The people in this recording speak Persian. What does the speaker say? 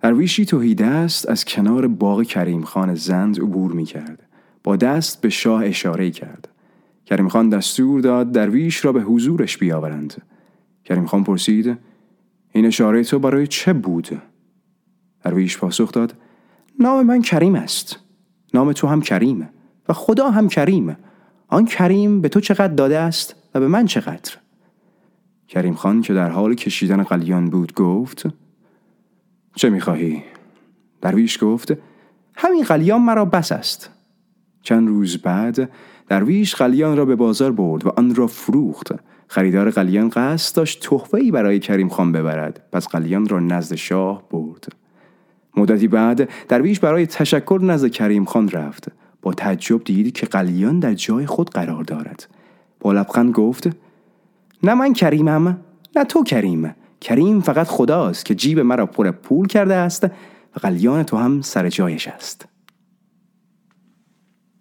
درویشی تهیدست از کنار باغ کریم خان زند عبور می کرد. با دست به شاه اشاره کرد. کریم خان دستور داد درویش را به حضورش بیاورند. کریم خان پرسید: این اشاره تو برای چه بود؟ درویش پاسخ داد: نام من کریم است. نام تو هم کریم و خدا هم کریم. آن کریم به تو چقدر داده است و به من چقدر؟ کریم خان که در حال کشیدن قلیان بود گفت: چه می‌خواهی؟ درویش گفت: همین قلیان مرا بس است. چند روز بعد درویش قلیان را به بازار برد و آن را فروخت. خریدار قلیان قصد داشت تحفه‌ای برای کریم خان ببرد، پس قلیان را نزد شاه برد. مدتی بعد درویش برای تشکر نزد کریم خان رفت. با تعجب دید که قلیان در جای خود قرار دارد. با لبخند گفت: نه من کریمم، نه تو کریم. کریم فقط خداست که جیب مرا پر پول کرده است و قلیان تو هم سر جایش است.